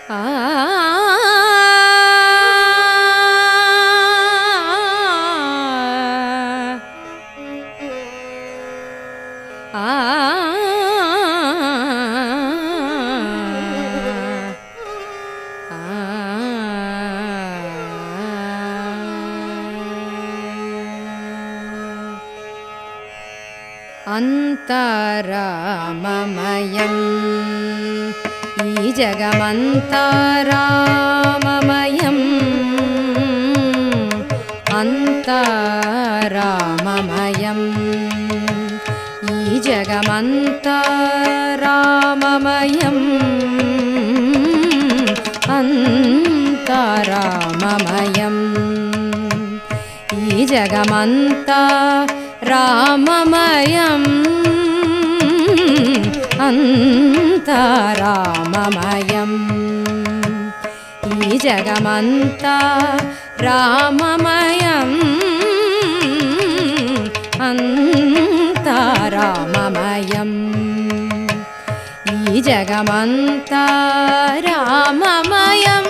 అంతరామమయం ఈ జగమంతరామమయం అంతరామమయం ఈ జగమంతరామమయం అంతరామమయం ఈ జగమంతరామమయం అంతరామమయం ఈ జగమంతరామమయం అంతరామమయం ఈ జగమంతరామమయం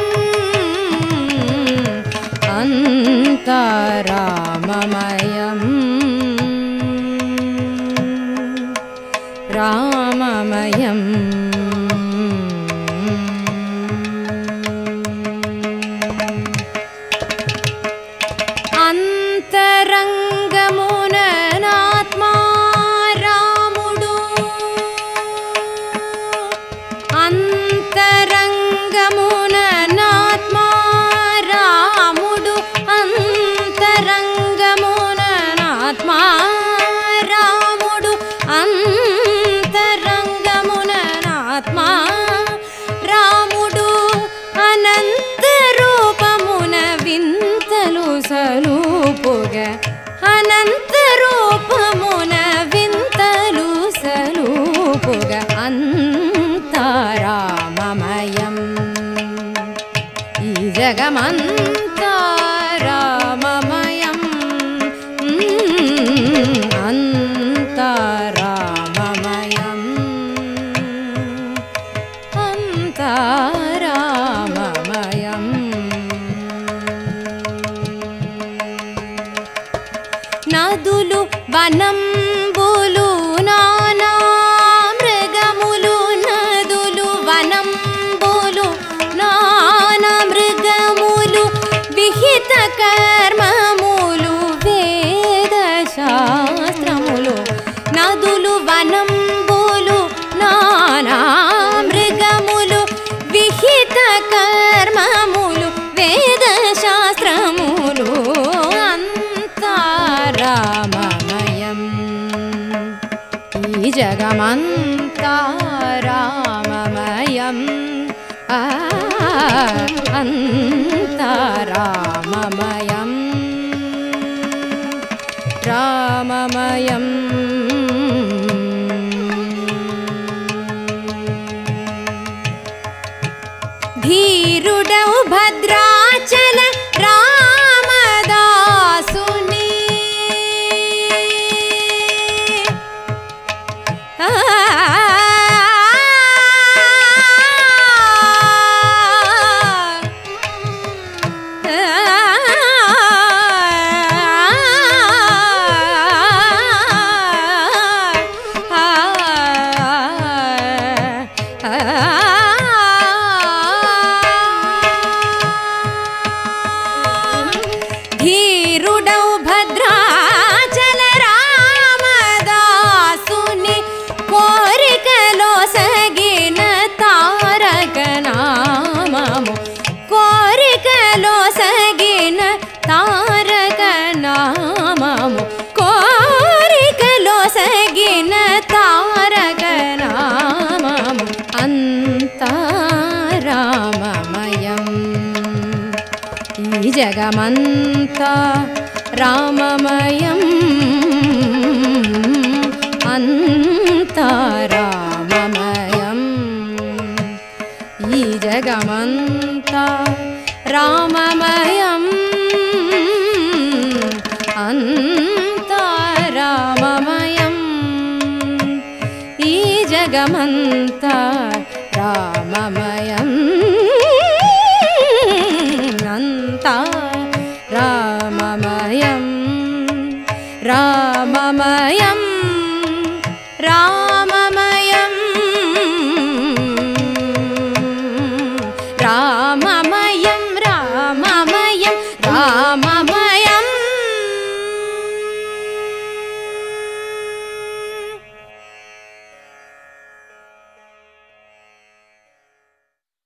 అంతరామమయం రామమయం అంతరంగమున నాత్మా రాముడు అంతరంగమున నాత్మా రాముడు అంతరంగమున నాత్మా రాముడు అంతరంగమున నాత్మా రాముడు అనంత రూపమున వింతలు సలూపుగ అనంత రూపమున వింతలు సలూపుగ అంతరామమయం ఈ జగమంతరామమయం అంతరామమయం అంతరామమయం నదులు వనంబులు నానా మృగములు నదులు వనంబులు నానా మృగములు విహిత కర్మములు వేద శాస్త్రములు నదులు వనంబులు నానా మృగములు విహిత కర్మములు వేద శాస్త్రములు అంతరామమయం ఈ జగమంతరామమయం అంతరామమయం రామమయం ధీరుడౌ భద్రాచల రామదాసుని ధీరుడౌ భద్రాచల రామదాసుని కోరికలో సగిన తారక నామము కోరికలో సగిన తారక నామము కోరికలో సగిన తారక నామము అంతరామమయం ఈ జగమంతరామమయం అంతరామమయం ఈ జగమంతరామమయం అంతరామమయం ఈ జగమంతరామమయం